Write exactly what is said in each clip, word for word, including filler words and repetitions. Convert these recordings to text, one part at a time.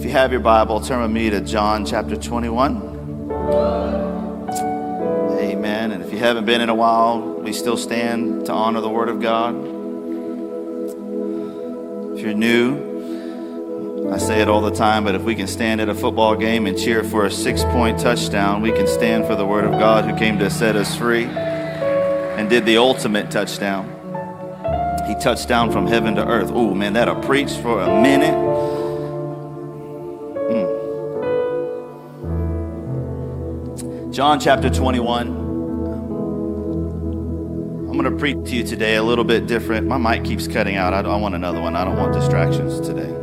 If you have your Bible, turn with me to John chapter twenty-one. Amen. And if you haven't been in a while, we still stand to honor the Word of God. If you're new, I say it all the time, but if we can stand at a football game and cheer for a six-point touchdown, we can stand for the Word of God who came to set us free and did the ultimate touchdown. He touched down from heaven to earth. Oh, man, that'll preach for a minute. Mm. John chapter twenty-one. I'm going to preach to you today a little bit different. My mic keeps cutting out. I, I want another one. I don't want distractions today.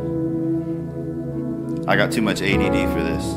I got too much A D D for this.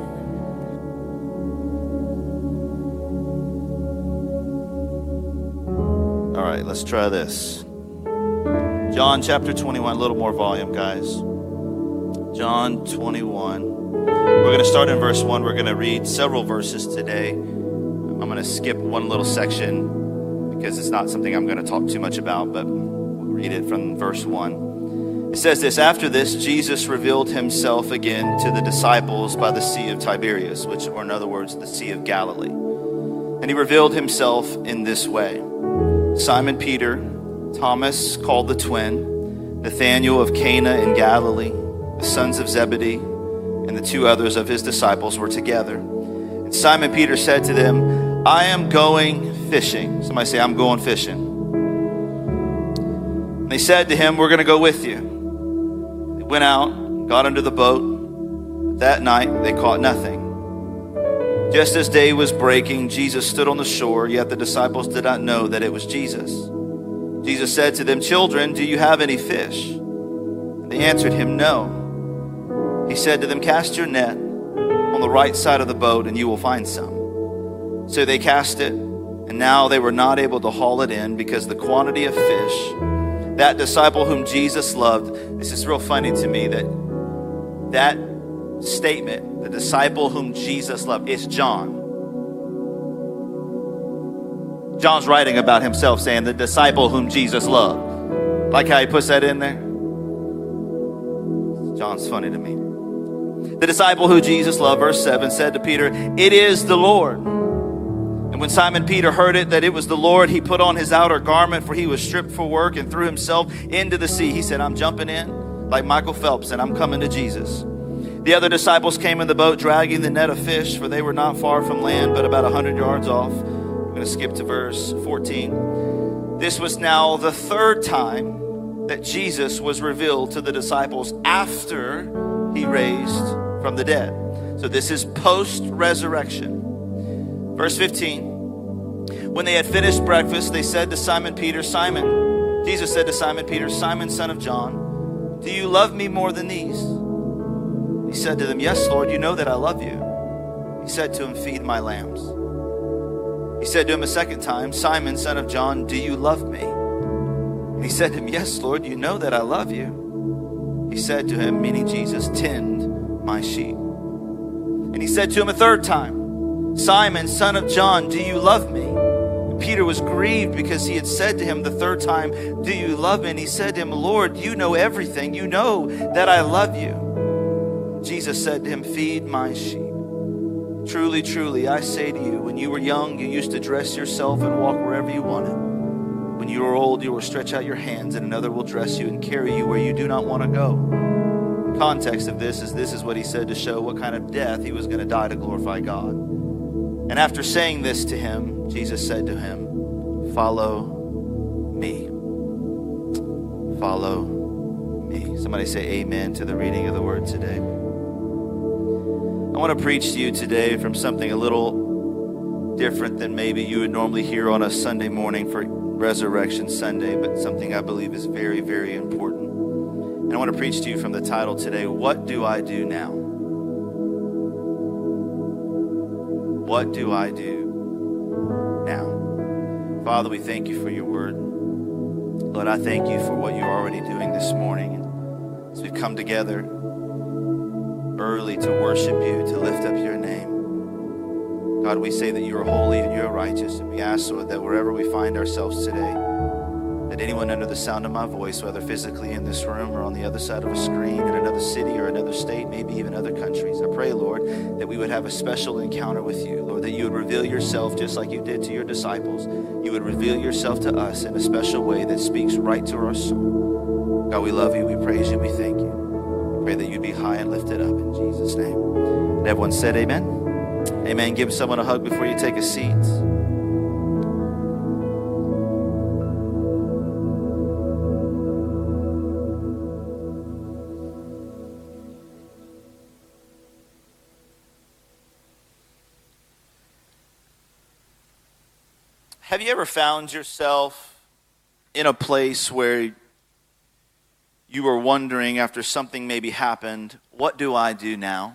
All right, let's try this. John chapter twenty-one, a little more volume, guys. John twenty-one. We're going to start in verse one. We're going to read several verses today. I'm going to skip one little section because it's not something I'm going to talk too much about, but we'll read it from verse one. It says this: After this, Jesus revealed himself again to the disciples by the Sea of Tiberias, which, or in other words, the Sea of Galilee. And he revealed himself in this way: Simon Peter, Thomas called the twin, Nathanael of Cana in Galilee, the sons of Zebedee, and the two others of his disciples were together. And Simon Peter said to them, I am going fishing. Somebody say, I'm going fishing. And they said to him, we're going to go with you. They went out, got into the boat. That night they caught nothing. Just as day was breaking, Jesus stood on the shore, yet the disciples did not know that it was Jesus. Jesus said to them, children, do you have any fish? And they answered him, no. He said to them, cast your net on the right side of the boat and you will find some. So they cast it, and now they were not able to haul it in because the quantity of fish. That disciple whom Jesus loved, this is real funny to me that that statement, the disciple whom Jesus loved, it's John. John's writing about himself saying the disciple whom Jesus loved. Like how he puts that in there? John's funny to me. The disciple who Jesus loved, verse seven, said to Peter, it is the Lord. And when Simon Peter heard it, that it was the Lord, he put on his outer garment, for he was stripped for work, and threw himself into the sea. He said, I'm jumping in like Michael Phelps, and I'm coming to Jesus. The other disciples came in the boat, dragging the net of fish, for they were not far from land, but about a hundred yards off. I'm going to skip to verse fourteen. This was now the third time that Jesus was revealed to the disciples after he raised from the dead. So this is post-resurrection. Verse fifteen. When they had finished breakfast, they said to Simon Peter, Simon, Jesus said to Simon Peter, Simon, son of John, do you love me more than these? He said to them, yes, Lord, you know that I love you. He said to him, feed my lambs. He said to him a second time, Simon, son of John, do you love me? And he said to him, yes, Lord, you know that I love you. He said to him, meaning Jesus, tend my sheep. And he said to him a third time, Simon, son of John, do you love me? And Peter was grieved because he had said to him the third time, do you love me? And he said to him, Lord, you know everything. You know that I love you. Jesus said to him, feed my sheep. Truly, truly, I say to you, when you were young, you used to dress yourself and walk wherever you wanted. When you are old, you will stretch out your hands, and another will dress you and carry you where you do not want to go. The context of this is this is what he said to show what kind of death he was going to die to glorify God. And after saying this to him, Jesus said to him, follow me. Follow me. Somebody say amen to the reading of the word today. I want to preach to you today from something a little different than maybe you would normally hear on a Sunday morning for Resurrection Sunday, but something I believe is very, very important. And I want to preach to you from the title today, What Do I Do Now? What do I do now? Father, we thank you for your word. Lord, I thank you for what you're already doing this morning. As we've come together early to worship you, to lift up your name. God, we say that you are holy and you are righteous. And we ask, Lord, that wherever we find ourselves today, that That anyone under the sound of my voice, whether physically in this room or on the other side of a screen, in another city or another state, maybe even other countries, I pray, Lord, that we would have a special encounter with you. Lord, that you would reveal yourself just like you did to your disciples. You would reveal yourself to us in a special way that speaks right to our soul. God, we love you, we praise you, we thank you. We pray that you'd be high and lifted up in Jesus' name. And everyone said amen. Amen. Give someone a hug before you take a seat. Have you ever found yourself in a place where you were wondering after something maybe happened, what do I do now?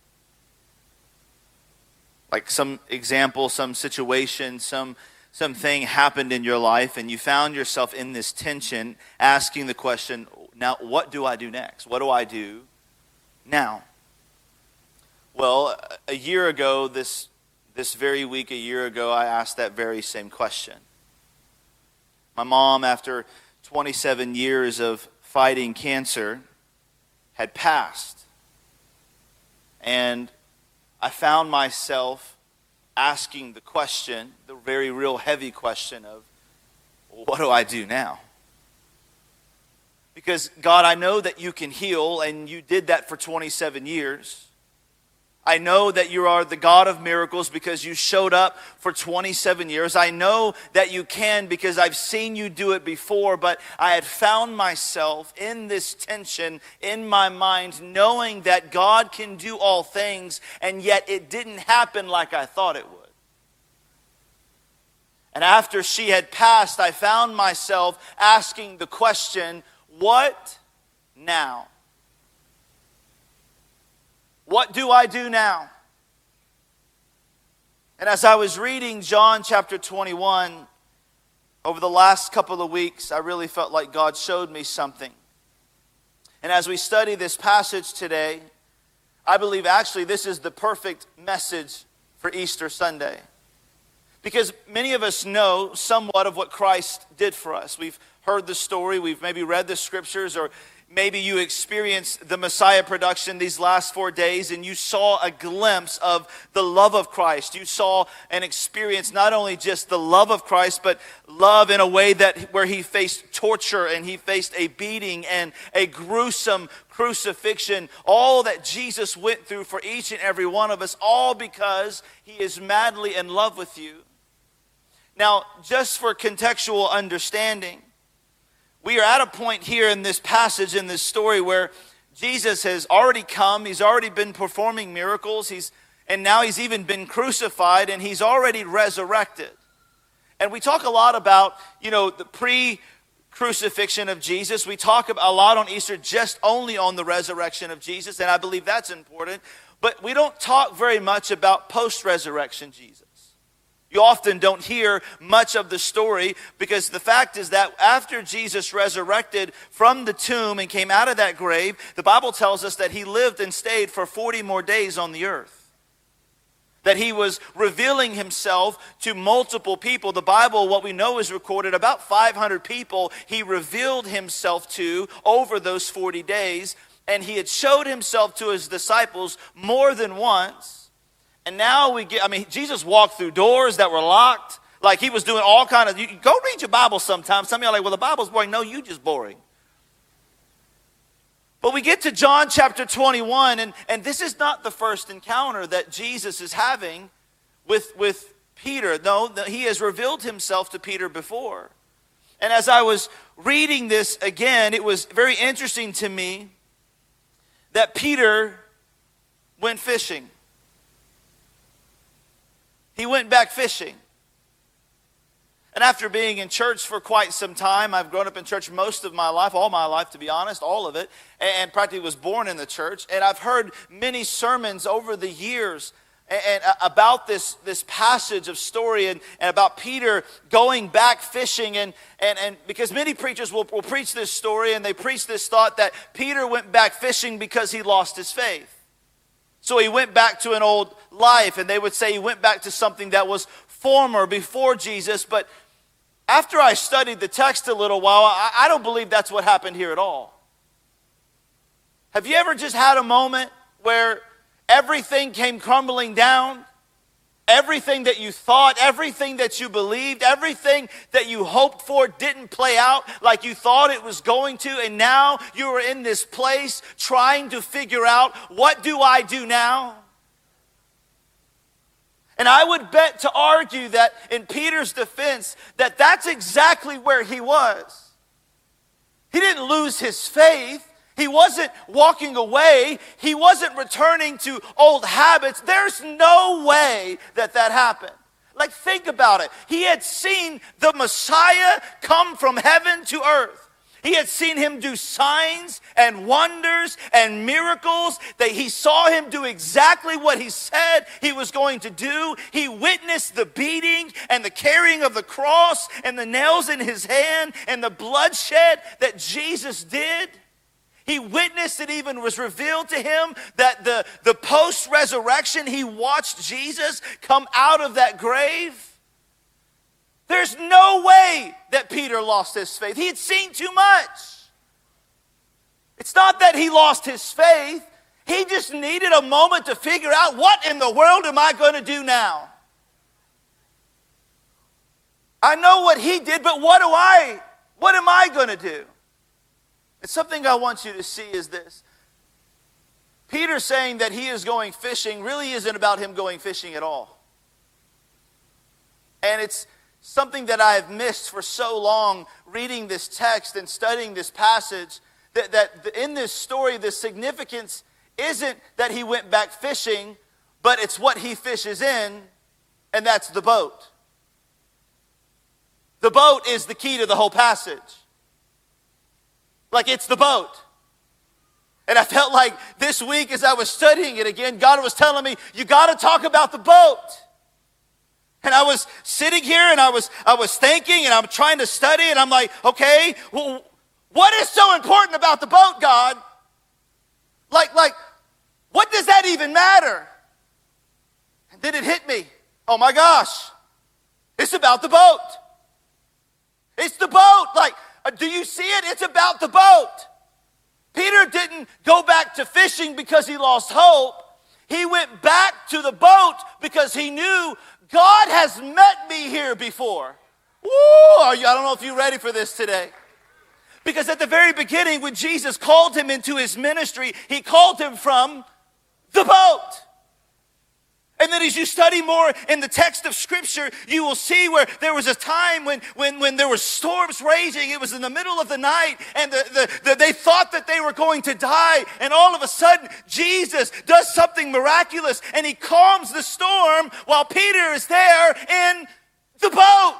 Like some example, some situation, some something happened in your life and you found yourself in this tension asking the question, now what do I do next? What do I do now? Well, a year ago, this This very week, a year ago, I asked that very same question. My mom, after twenty-seven years of fighting cancer, had passed. And I found myself asking the question, the very real heavy question of, what do I do now? Because, God, I know that you can heal, and you did that for twenty-seven years. I know that you are the God of miracles because you showed up for twenty-seven years. I know that you can because I've seen you do it before, but I had found myself in this tension in my mind, knowing that God can do all things, and yet it didn't happen like I thought it would. And after she had passed, I found myself asking the question, what now? What do I do now? And as I was reading John chapter twenty-one, over the last couple of weeks, I really felt like God showed me something. And as we study this passage today, I believe actually this is the perfect message for Easter Sunday. Because many of us know somewhat of what Christ did for us. We've heard the story, we've maybe read the scriptures, or maybe you experienced the Messiah production these last four days and you saw a glimpse of the love of Christ. You saw and experienced not only just the love of Christ, but love in a way that where he faced torture and he faced a beating and a gruesome crucifixion. All that Jesus went through for each and every one of us, all because he is madly in love with you. Now, just for contextual understanding, we are at a point here in this passage, in this story, where Jesus has already come. He's already been performing miracles. He's, and now he's even been crucified, and he's already resurrected. And we talk a lot about, you know, the pre-crucifixion of Jesus. We talk a lot on Easter just only on the resurrection of Jesus, and I believe that's important. But we don't talk very much about post-resurrection Jesus. You often don't hear much of the story because the fact is that after Jesus resurrected from the tomb and came out of that grave, the Bible tells us that he lived and stayed for forty more days on the earth. That he was revealing himself to multiple people. The Bible, what we know is recorded, about five hundred people he revealed himself to over those forty days. And he had showed himself to his disciples more than once. And now we get, I mean, Jesus walked through doors that were locked. Like he was doing all kind of, you go read your Bible sometime. Some of you are like, well, the Bible's boring. No, you just boring. But we get to John chapter twenty-one, and, and this is not the first encounter that Jesus is having with, with Peter. No, he has revealed himself to Peter before. And as I was reading this again, it was very interesting to me that Peter went fishing. He went back fishing. And after being in church for quite some time, I've grown up in church most of my life, all my life to be honest, all of it, and practically was born in the church. And I've heard many sermons over the years and about this, this passage of story and, and about Peter going back fishing. And, and, and because many preachers will, will preach this story and they preach this thought that Peter went back fishing because he lost his faith. So he went back to an old life, and they would say he went back to something that was former, before Jesus. But After I studied the text a little while, I, I don't believe that's what happened here at all. Have you ever just had a moment where everything came crumbling down? Everything that you thought, everything that you believed, everything that you hoped for didn't play out like you thought it was going to, and now you are in this place trying to figure out, what do I do now? And I would bet to argue that in Peter's defense, that that's exactly where he was. He didn't lose his faith. He wasn't walking away. He wasn't returning to old habits. There's no way that that happened. Like, think about it. He had seen the Messiah come from heaven to earth. He had seen him do signs and wonders and miracles. That he saw him do exactly what he said he was going to do. He witnessed the beating and the carrying of the cross and the nails in his hand and the bloodshed that Jesus did. He witnessed, it even was revealed to him that the, the post-resurrection, he watched Jesus come out of that grave. There's no way that Peter lost his faith. He had seen too much. It's not that he lost his faith. He just needed a moment to figure out, what in the world am I going to do now? I know what he did, but what do I, what am I going to do? And something I want you to see is this. Peter saying that he is going fishing really isn't about him going fishing at all. And it's something that I have missed for so long reading this text and studying this passage, that, that in this story, the significance isn't that he went back fishing, but it's what he fishes in, and that's the boat. The boat is the key to the whole passage. Like, it's the boat. And I felt like this week as I was studying it again, God was telling me, you got to talk about the boat. And I was sitting here and I was I was thinking and I'm trying to study and I'm like, okay, well, what is so important about the boat, God? Like, like, what does that even matter? And then it hit me. Oh my gosh, it's about the boat. It's the boat. Like, do you see it? It's about the boat. Peter didn't go back to fishing because he lost hope. He went back to the boat because he knew God has met me here before. Woo! I don't know if you're ready for this today. Because at the very beginning, when Jesus called him into his ministry, he called him from the boat. And then as you study more in the text of Scripture, you will see where there was a time when, when, when there were storms raging. It was in the middle of the night, and the, the, the, they thought that they were going to die. And all of a sudden, Jesus does something miraculous, and he calms the storm while Peter is there in the boat.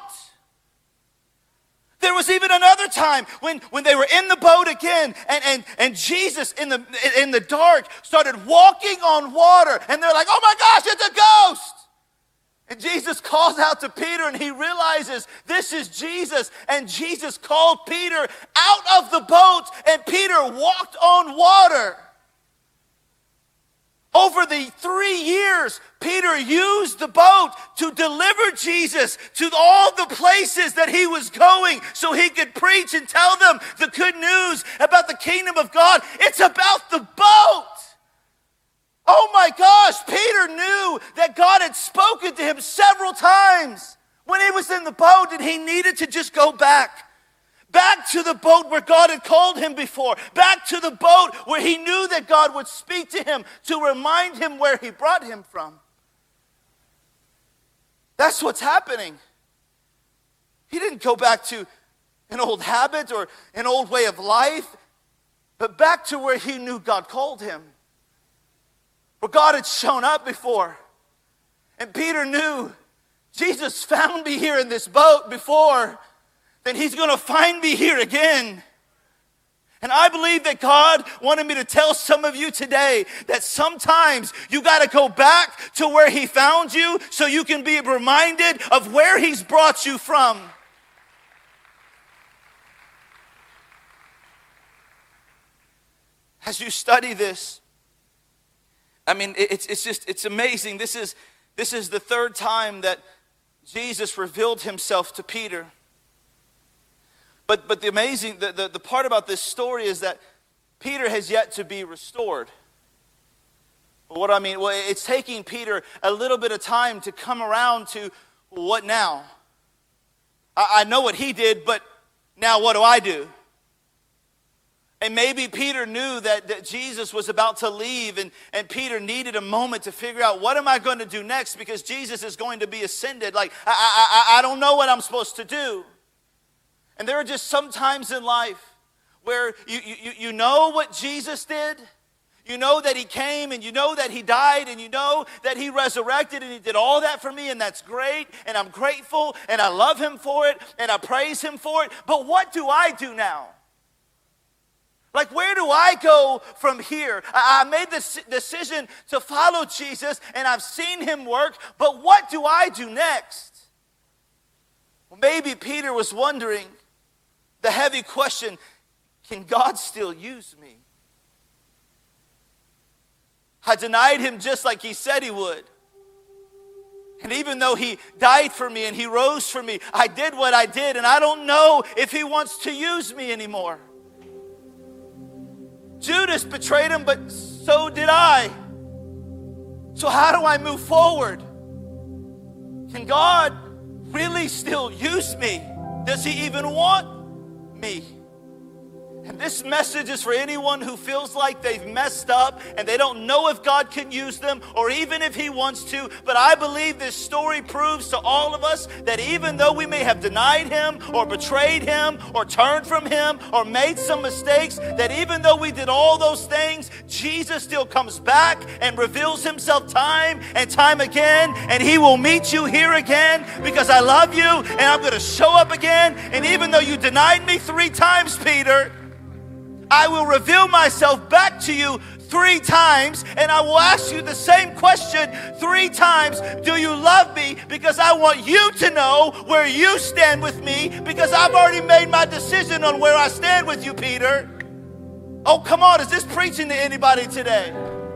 There was even another time when, when they were in the boat again, and, and, and Jesus in the, in the dark started walking on water, and they're like, oh my gosh, it's a ghost! And Jesus calls out to Peter, and he realizes this is Jesus, and Jesus called Peter out of the boat, and Peter walked on water. Over the three years, Peter used the boat to deliver Jesus to all the places that he was going so he could preach and tell them the good news about the kingdom of God. It's about the boat. Oh my gosh, Peter knew that God had spoken to him several times when he was in the boat, and he needed to just go back. Back to the boat where God had called him before. Back to the boat where he knew that God would speak to him to remind him where he brought him from. That's what's happening. He didn't go back to an old habit or an old way of life, but back to where he knew God called him. Where God had shown up before. And Peter knew, Jesus found me here in this boat before, then he's going to find me here again. And I believe that God wanted me to tell some of you today that sometimes you got to go back to where he found you so you can be reminded of where he's brought you from. As you study this, I mean, it's it's just, it's amazing. This is, this is the third time that Jesus revealed himself to Peter. But but the amazing, the, the, the part about this story is that Peter has yet to be restored. What do I mean? Well, it's taking Peter a little bit of time to come around to what now? I, I know what he did, but now what do I do? And maybe Peter knew that, that Jesus was about to leave, and, and Peter needed a moment to figure out, what am I going to do next? Because Jesus is going to be ascended. Like, I, I, I don't know what I'm supposed to do. And there are just some times in life where you, you, you know what Jesus did. You know that he came, and you know that he died, and you know that he resurrected, and he did all that for me, and that's great, and I'm grateful, and I love him for it, and I praise him for it. But what do I do now? Like, where do I go from here? I made this decision to follow Jesus, and I've seen him work, but what do I do next? Well, maybe Peter was wondering the heavy question, can God still use me? I denied him just like he said he would. And even though he died for me and he rose for me, I did what I did, and I don't know if he wants to use me anymore. Judas betrayed him, but so did I. So how do I move forward? Can God really still use me? Does he even want me? And this message is for anyone who feels like they've messed up and they don't know if God can use them or even if he wants to. But I believe this story proves to all of us that even though we may have denied him or betrayed him or turned from him or made some mistakes, that even though we did all those things, Jesus still comes back and reveals himself time and time again. And he will meet you here again because I love you and I'm going to show up again. And even though you denied me three times, Peter, I will reveal myself back to you three times, and I will ask you the same question three times. Do you love me? Because I want you to know where you stand with me, because I've already made my decision on where I stand with you, Peter. Oh, come on. Is this preaching to anybody today?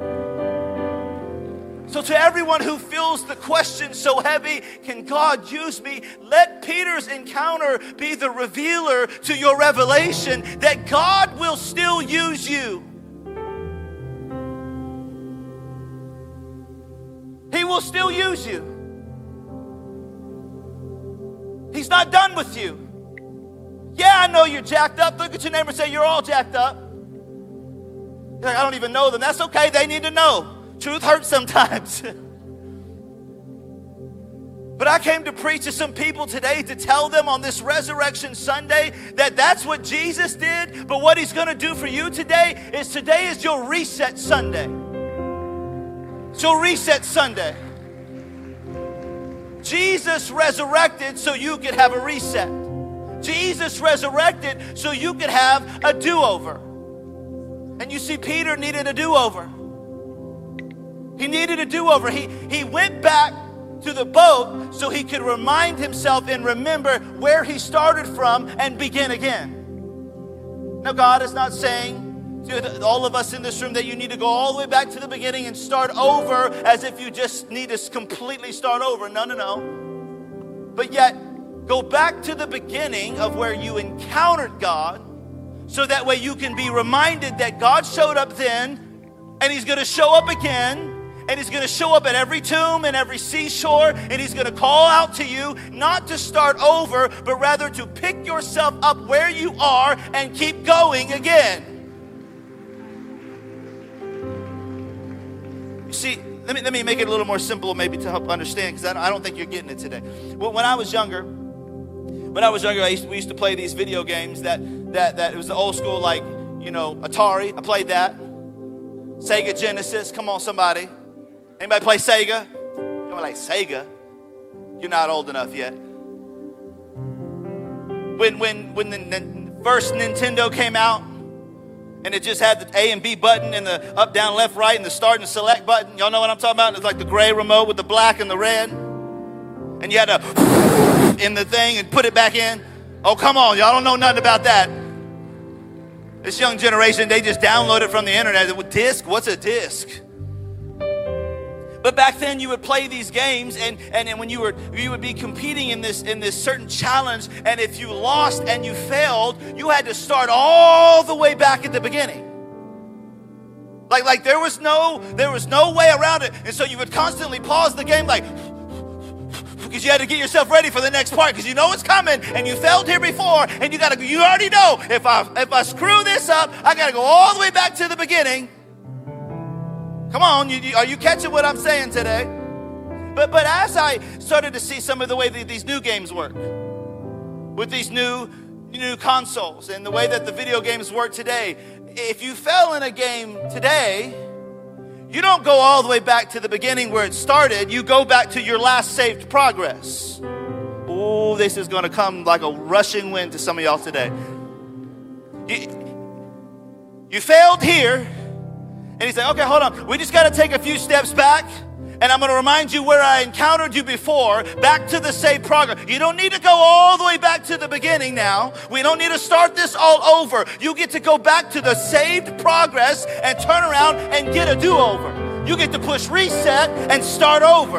So to everyone who feels the question so heavy, can God use me? Let Peter's encounter be the revealer to your revelation that God will still use you. He will still use you. He's not done with you. Yeah, I know you're jacked up. Look at your neighbor and say, you're all jacked up. You're like, I don't even know them. That's okay. They need to know. Truth hurts sometimes. But I came to preach to some people today to tell them on this Resurrection Sunday that that's what Jesus did. But what he's going to do for you today is today is your reset Sunday. It's your reset Sunday. Jesus resurrected so you could have a reset. Jesus resurrected so you could have a do-over. And you see, Peter needed a do-over. He needed a do-over. He, he went back to the boat so he could remind himself and remember where he started from and begin again. Now, God is not saying to all of us in this room that you need to go all the way back to the beginning and start over as if you just need to completely start over. No, no, no. But yet, go back to the beginning of where you encountered God so that way you can be reminded that God showed up then and he's going to show up again. And he's going to show up at every tomb and every seashore, and he's going to call out to you not to start over, but rather to pick yourself up where you are and keep going again. You see, let me, let me make it a little more simple maybe to help understand, because I don't think you're getting it today. Well, when I was younger, when I was younger, I used to, we used to play these video games that, that, that it was the old school, like, you know, Atari. I played that. Sega Genesis. Come on, somebody. Anybody play Sega? You're like, Sega? You're not old enough yet. When when when the, the first Nintendo came out, and it just had the A and B button and the up, down, left, right, and the start and the select button. Y'all know what I'm talking about? It's like the gray remote with the black and the red. And you had to in the thing and put it back in. Oh, come on. Y'all don't know nothing about that. This young generation, they just download it from the internet. With disc? What's a disc? But back then you would play these games, and, and, and when you were you would be competing in this in this certain challenge, and if you lost and you failed, you had to start all the way back at the beginning. Like like there was no there was no way around it. And so you would constantly pause the game like because you had to get yourself ready for the next part because you know it's coming and you failed here before and you gotta you already know if I if I screw this up, I gotta go all the way back to the beginning. Come on, you, you, are you catching what I'm saying today? But but as I started to see some of the way that these new games work, with these new new consoles and the way that the video games work today, if you fell in a game today, you don't go all the way back to the beginning where it started. You go back to your last saved progress. Oh, this is going to come like a rushing wind to some of y'all today. You, you failed here. And he's like, okay, hold on. We just got to take a few steps back. And I'm going to remind you where I encountered you before, back to the saved progress. You don't need to go all the way back to the beginning now. We don't need to start this all over. You get to go back to the saved progress and turn around and get a do-over. You get to push reset and start over.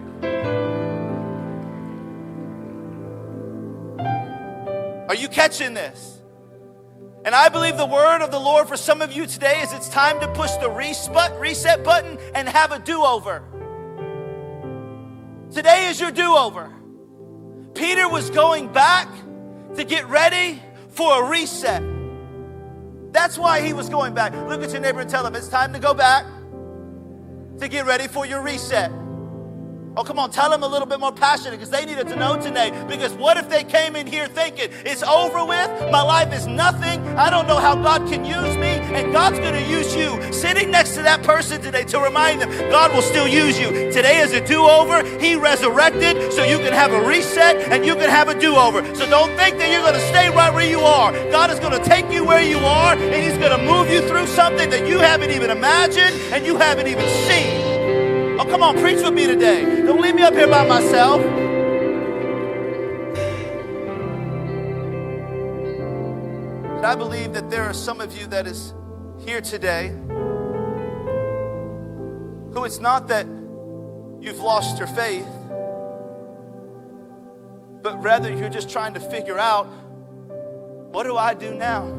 Are you catching this? And I believe the word of the Lord for some of you today is it's time to push the reset button and have a do-over. Today is your do-over. Peter was going back to get ready for a reset. That's why he was going back. Look at your neighbor and tell him it's time to go back to get ready for your reset. Oh, come on, tell them a little bit more passionate because they needed to know today. Because what if they came in here thinking, it's over with, my life is nothing, I don't know how God can use me, and God's going to use you. Sitting next to that person today to remind them, God will still use you. Today is a do-over. He resurrected so you can have a reset and you can have a do-over. So don't think that you're going to stay right where you are. God is going to take you where you are, and He's going to move you through something that you haven't even imagined and you haven't even seen. Oh, come on, preach with me today. Don't leave me up here by myself. And I believe that there are some of you that is here today who it's not that you've lost your faith, but rather you're just trying to figure out, what do I do now?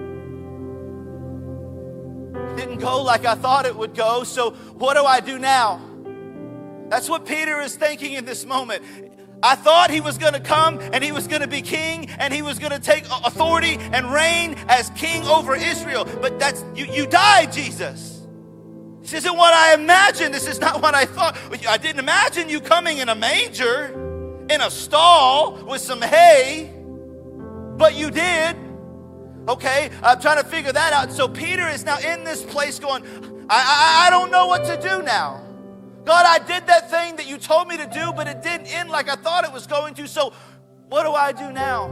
Didn't go like I thought it would go, so what do I do now? That's what Peter is thinking in this moment. I thought he was going to come and he was going to be king and he was going to take authority and reign as king over Israel. But that's you, you died, Jesus. This isn't what I imagined. This is not what I thought. I didn't imagine you coming in a manger, in a stall with some hay, but you did. Okay, I'm trying to figure that out. So Peter is now in this place going, I, I, I don't know what to do now. God, I did that thing that you told me to do, but it didn't end like I thought it was going to. So what do I do now?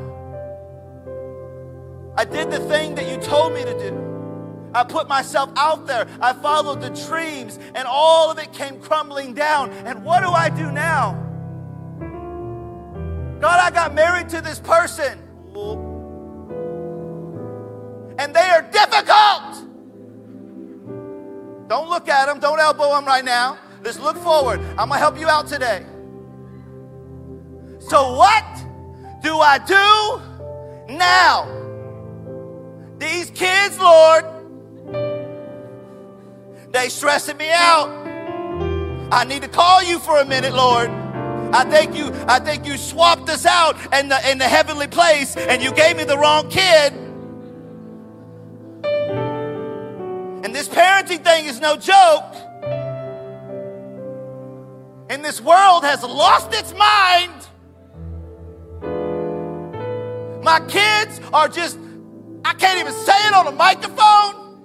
I did the thing that you told me to do. I put myself out there. I followed the dreams, and all of it came crumbling down. And what do I do now? God, I got married to this person. And they are difficult. Don't look at them. Don't elbow them right now. Just look forward. I'm going to help you out today. So what do I do now? These kids, Lord, they stressing me out. I need to call you for a minute, Lord. I think you, I think you swapped us out in the, in the heavenly place and you gave me the wrong kid. And this parenting thing is no joke. And this world has lost its mind. My kids are just, I can't even say it on a microphone.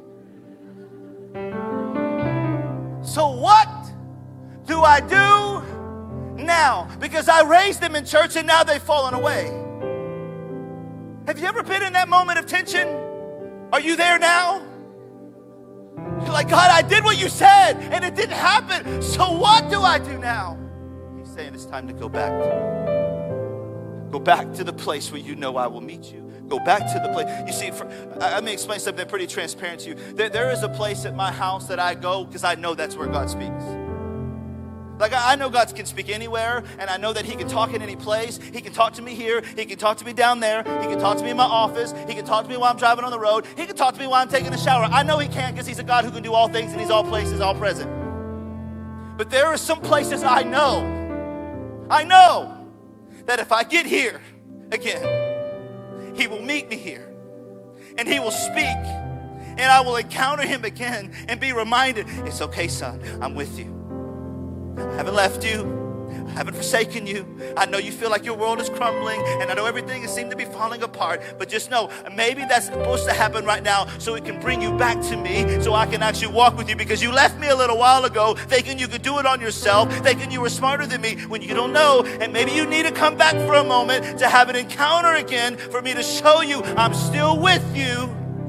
So what do I do now? Because I raised them in church and now they've fallen away. Have you ever been in that moment of tension? Are you there now? You're like, God, I did what you said and it didn't happen. So what do I do now? He's saying it's time to go back. Go back to the place where you know I will meet you. Go back to the place. You see, for, I, let me explain something pretty transparent to you. There, there is a place at my house that I go because I know that's where God speaks. Like, I know God can speak anywhere, and I know that he can talk in any place. He can talk to me here. He can talk to me down there. He can talk to me in my office. He can talk to me while I'm driving on the road. He can talk to me while I'm taking a shower. I know he can because he's a God who can do all things, and he's all places, all present. But there are some places I know, I know that if I get here again, he will meet me here, and he will speak, and I will encounter him again and be reminded, it's okay, son, I'm with you. I haven't left you. I haven't forsaken you. I know you feel like your world is crumbling, and I know everything seems to be falling apart, but just know, maybe that's supposed to happen right now so it can bring you back to me, so I can actually walk with you, because you left me a little while ago thinking you could do it on yourself, thinking you were smarter than me when you don't know, and maybe you need to come back for a moment to have an encounter again for me to show you I'm still with you.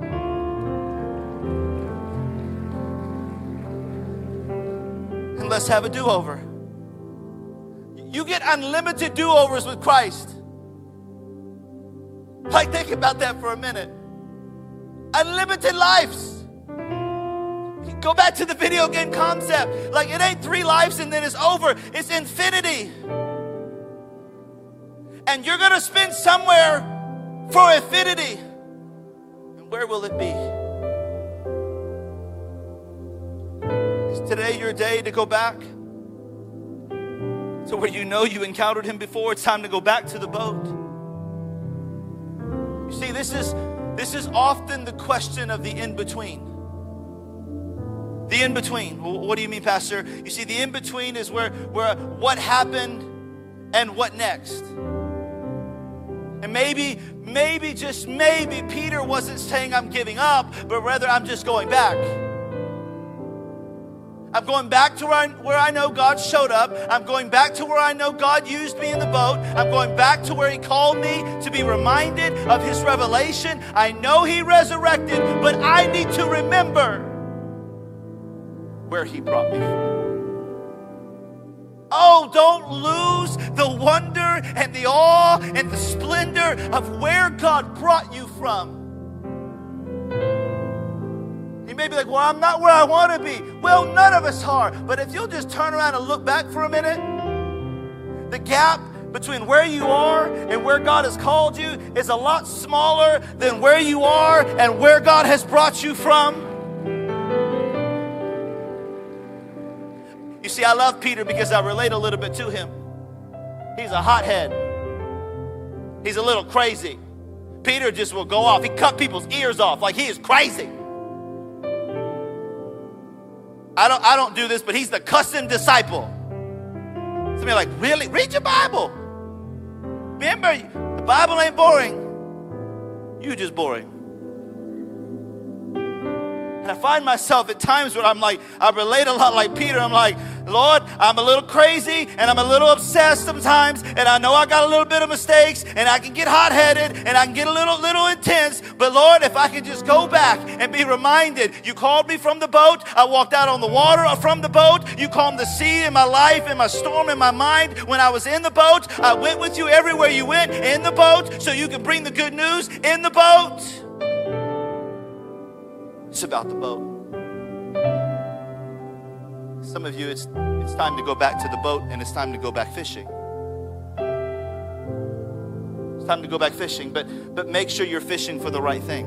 And let's have a do-over. You get unlimited do-overs with Christ. Like, think about that for a minute. Unlimited lives. Go back to the video game concept. Like, it ain't three lives and then it's over. It's infinity. And you're going to spend somewhere for infinity. And where will it be? Is today your day to go back? So where you know you encountered him before, it's time to go back to the boat. You see, this is this is often the question of the in-between. The in-between. What do you mean, Pastor? You see, the in-between is where, where what happened and what next. And maybe, maybe, just maybe, Peter wasn't saying I'm giving up, but rather I'm just going back. I'm going back to where I, where I know God showed up. I'm going back to where I know God used me in the boat. I'm going back to where he called me to be reminded of his revelation. I know he resurrected, but I need to remember where he brought me from. Oh, don't lose the wonder and the awe and the splendor of where God brought you from. You may be like, well, I'm not where I want to be. Well, none of us are. But if you'll just turn around and look back for a minute, the gap between where you are and where God has called you is a lot smaller than where you are and where God has brought you from. You see, I love Peter because I relate a little bit to him. He's a hothead. He's a little crazy. Peter just will go off. He cut people's ears off like he is crazy. I don't, I don't do this, but he's the cussing disciple. Somebody like, really? Read your Bible. Remember, the Bible ain't boring. You just boring. And I find myself at times where I'm like, I relate a lot like Peter. I'm like, Lord, I'm a little crazy and I'm a little obsessed sometimes, and I know I got a little bit of mistakes, and I can get hot-headed and I can get a little little intense, but Lord, if I could just go back and be reminded, you called me from the boat, I walked out on the water from the boat, you calmed the sea in my life, in my storm, in my mind when I was in the boat, I went with you everywhere you went in the boat so you could bring the good news in the boat. It's about the boat. Some of you, it's it's time to go back to the boat, and it's time to go back fishing. It's time to go back fishing, but but make sure you're fishing for the right thing.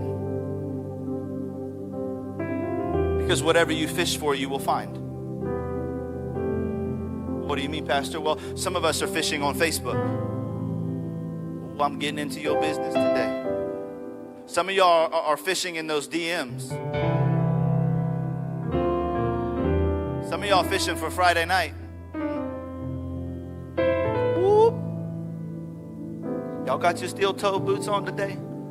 Because whatever you fish for, you will find. What do you mean, Pastor? Well, some of us are fishing on Facebook. Oh, I'm getting into your business today. Some of y'all are, are fishing in those D Ms. Some of y'all fishing for Friday night. Whoop. Y'all got your steel-toed boots on today?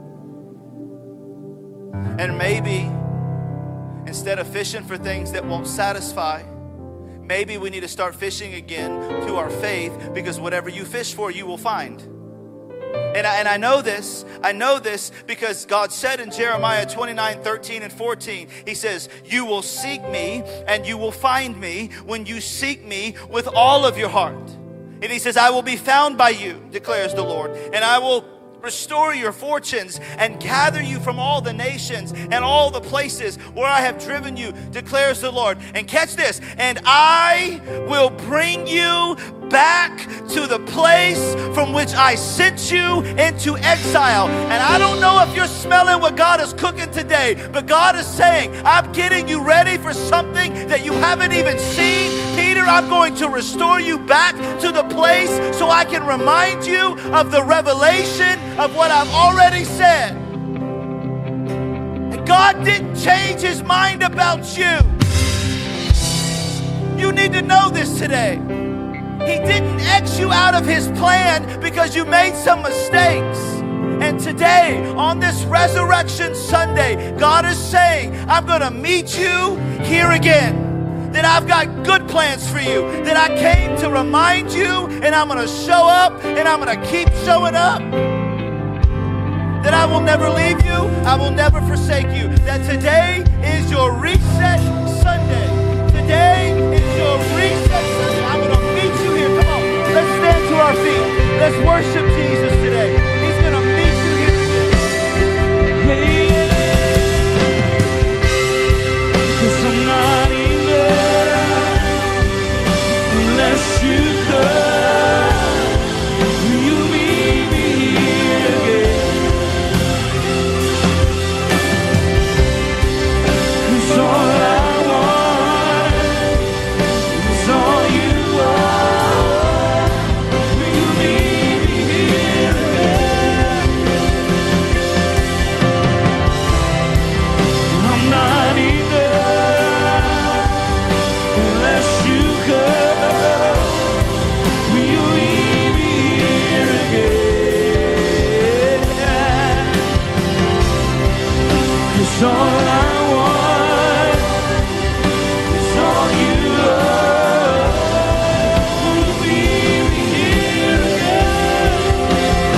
And maybe instead of fishing for things that won't satisfy, maybe we need to start fishing again to our faith, because whatever you fish for, you will find. And I, and I know this, I know this because God said in Jeremiah twenty-nine, thirteen and fourteen, he says, you will seek me and you will find me when you seek me with all of your heart. And he says, I will be found by you, declares the Lord, and I will restore your fortunes, and gather you from all the nations and all the places where I have driven you, declares the Lord. And catch this, and I will bring you back to the place from which I sent you into exile. And I don't know if you're smelling what God is cooking today, but God is saying, I'm getting you ready for something that you haven't even seen. Peter, I'm going to restore you back to the place so I can remind you of the revelation of what I've already said. And God didn't change his mind about you. You need to know this today. He didn't X you out of his plan because you made some mistakes. And today, on this Resurrection Sunday, God is saying, I'm going to meet you here again. That I've got good plans for you. That I came to remind you, and I'm going to show up, and I'm going to keep showing up. That I will never leave you. I will never forsake you. That today is your reset Sunday. Today is your reset Sunday. I'm going to meet you here. Come on. Let's stand to our feet. Let's worship Jesus today. He's going to meet you here today. Hey, because I'm not enough unless you come. You meet me here again. 'Cause all I want is all you are. You meet me here again. I'm not enough unless you come. Will you leave me here again? 'Cause all I want is all you are. Will you leave me here again?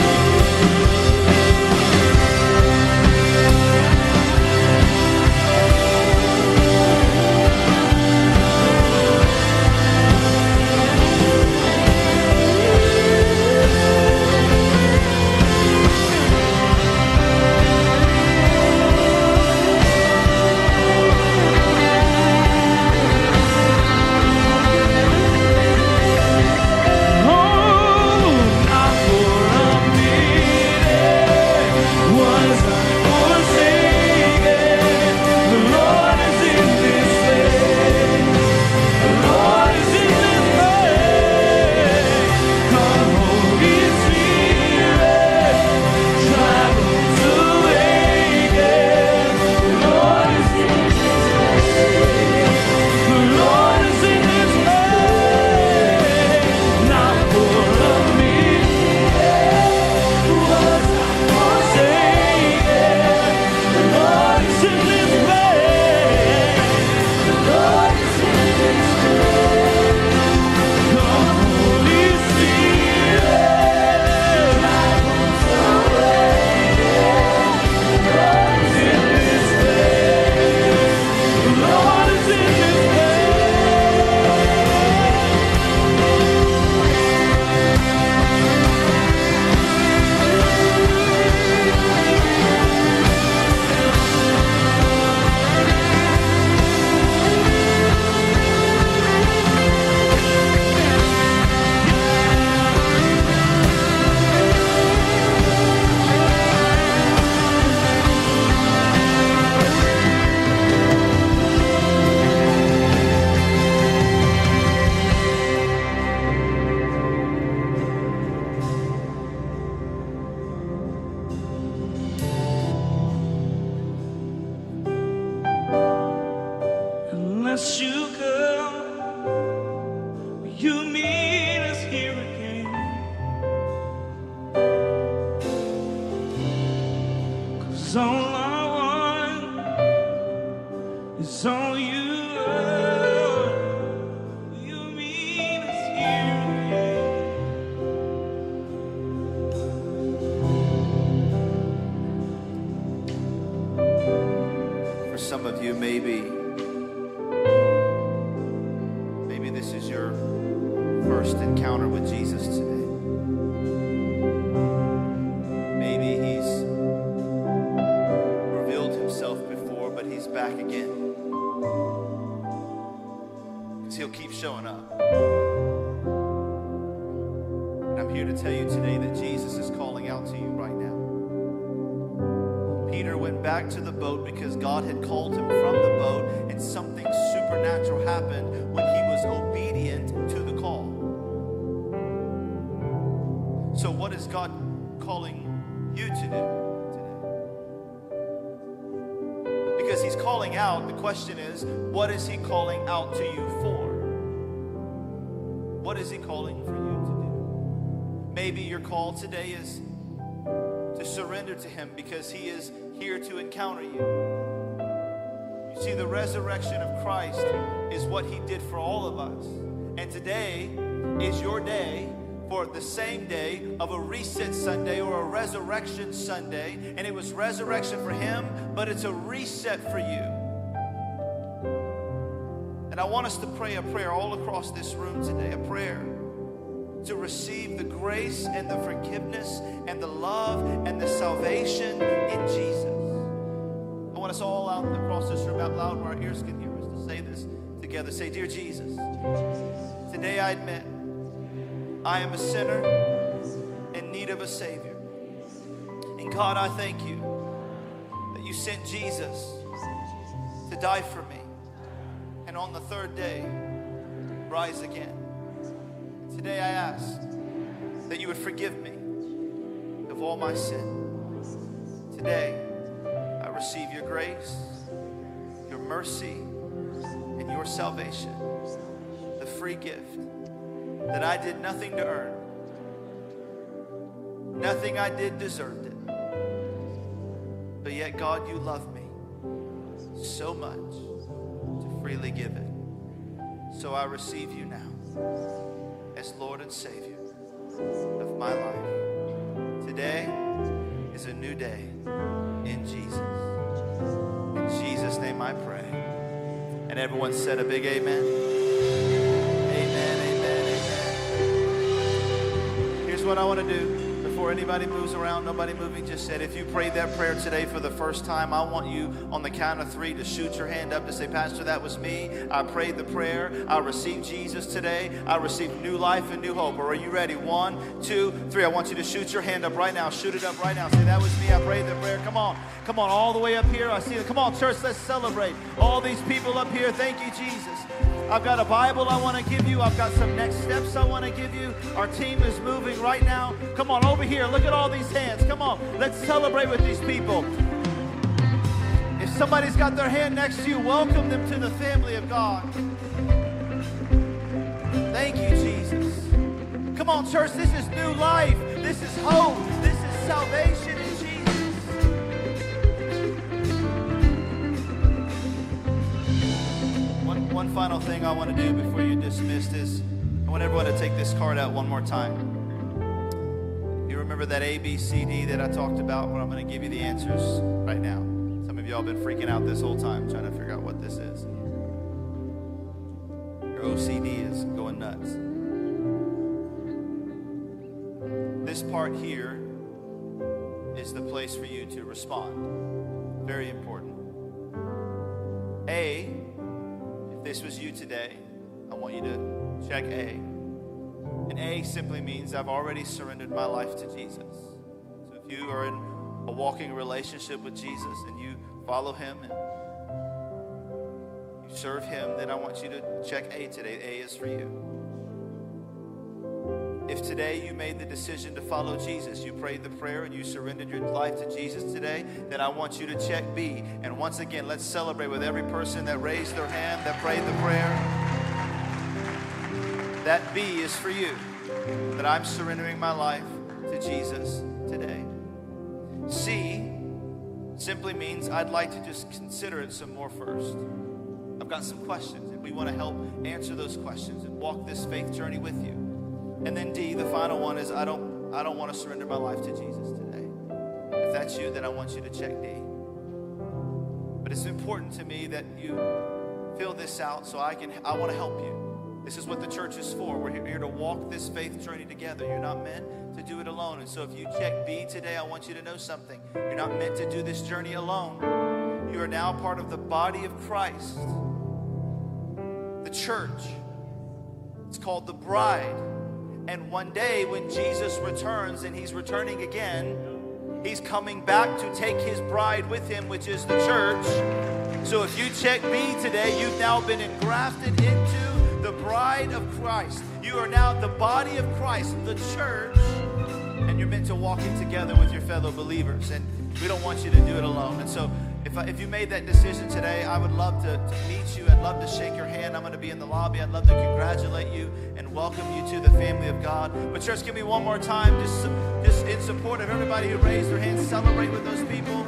Unless you come, will you meet us here again? 'Cause all I want is all you are. Will you meet us here again? For some of you, maybe this is your first encounter with Jesus today. Maybe he'll keep showing up. And I'm here to tell you today that Jesus is calling out to you right now. Peter went back to the boat because God had called him from the boat, and something supernatural happened when he was obedient to the call. So what is God calling you to do today? Because he's calling out, the question is, what is he calling out to you for? What is he calling for you to do? Maybe your call today is to surrender to him because he is here to encounter you. You see, the resurrection of Christ is what he did for all of us. And today is your day for the same day of a reset Sunday or a resurrection Sunday. And it was resurrection for him, but it's a reset for you. And I want us to pray a prayer all across this room today, a prayer to receive the grace and the forgiveness and the love and the salvation in Jesus. I want us all out across this room, out loud where our ears can hear us, to say this together. Say, dear Jesus, today I admit I am a sinner in need of a Savior. And God, I thank you that you sent Jesus to die for me, and on the third day, rise again. Today I ask that you would forgive me of all my sin. Today I receive your grace, your mercy, and your salvation, the free gift that I did nothing to earn. Nothing I did deserved it. But yet, God, you love me so much to freely give it. So I receive you now as Lord and Savior of my life. Today is a new day in Jesus. In Jesus' name I pray. And everyone said a big amen. Amen, amen, amen. Here's what I want to do. Before anybody moves around, nobody moving, just said, if you prayed that prayer today for the first time, I want you on the count of three to shoot your hand up to say, Pastor, that was me. I prayed the prayer. I received Jesus today. I received new life and new hope. Or are you ready? One, two, three. I want you to shoot your hand up right now. Shoot it up right now. Say, that was me. I prayed the prayer. Come on. Come on, all the way up here. I see it. Come on, church, let's celebrate. All these people up here. Thank you, Jesus. I've got a Bible I want to give you. I've got some next steps I want to give you. Our team is moving right now. Come on, over here. Look at all these hands. Come on, let's celebrate with these people. If somebody's got their hand next to you, welcome them to the family of God. Thank you, Jesus. Come on, church, this is new life. This is hope. This is salvation in Jesus. One, one final thing I want to do before you're dismissed is I want everyone to take this card out one more time. You remember that A, B, C, D that I talked about? Well, I'm going to give you the answers right now. Some of y'all have been freaking out this whole time trying to figure out what this is. Your O C D is going nuts. This part here is the place for you to respond. Very important. A, if this was you today, I want you to check A. And A simply means I've already surrendered my life to Jesus. So if you are in a walking relationship with Jesus and you follow him and you serve him, then I want you to check A today. A is for you. If today you made the decision to follow Jesus, you prayed the prayer and you surrendered your life to Jesus today, then I want you to check B. And once again, let's celebrate with every person that raised their hand, that prayed the prayer. That B is for you, that I'm surrendering my life to Jesus today. C simply means I'd like to just consider it some more first. I've got some questions, and we want to help answer those questions and walk this faith journey with you. And then D, the final one, is I don't, I don't want to surrender my life to Jesus today. If that's you, then I want you to check D. But it's important to me that you fill this out so I can, I want to help you. This is what the church is for. We're here to walk this faith journey together. You're not meant to do it alone. And so if you check B today, I want you to know something. You're not meant to do this journey alone. You are now part of the body of Christ, the church, It's called the bride. And one day when Jesus returns, and he's returning again, he's coming back to take his bride with him, which is the church. So if you check B today, you've now been engrafted into the bride of Christ. You are now the body of Christ, the church, and you're meant to walk in together with your fellow believers. And we don't want you to do it alone. And so if, I, if you made that decision today, I would love to, to meet you. I'd love to shake your hand. I'm going to be in the lobby. I'd love to congratulate you and welcome you to the family of God. But church, give me one more time, just, just in support of everybody who raised their hands. Celebrate with those people.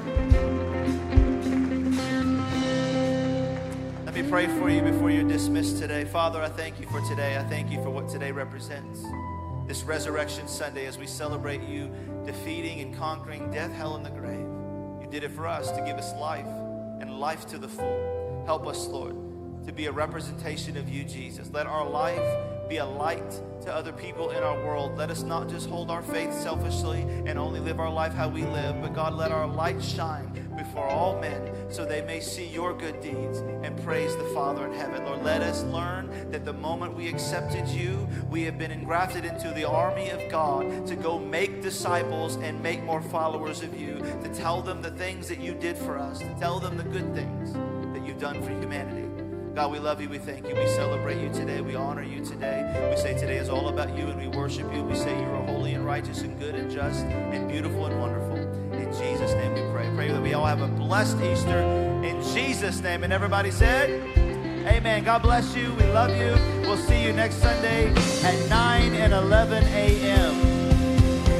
Let me pray for you before you're dismissed today. Father, I thank you for today. I thank you for what today represents. This Resurrection Sunday, as we celebrate you defeating and conquering death, hell, and the grave. You did it for us to give us life and life to the full. Help us, Lord, to be a representation of you, Jesus. Let our life be a light to other people in our world. Let us not just hold our faith selfishly and only live our life how we live, but God, let our light shine before all men so they may see your good deeds and praise the Father in heaven. Lord, let us learn that the moment we accepted you, we have been engrafted into the army of God to go make disciples and make more followers of you, to tell them the things that you did for us, to tell them the good things that you've done for humanity. God, we love you. We thank you. We celebrate you today. We honor you today. We say today is all about you, and we worship you. We say you are holy and righteous and good and just and beautiful and wonderful. In Jesus' name we pray. Pray that we all have a blessed Easter in Jesus' name. And everybody said, amen. God bless you. We love you. We'll see you next Sunday at nine and eleven a.m.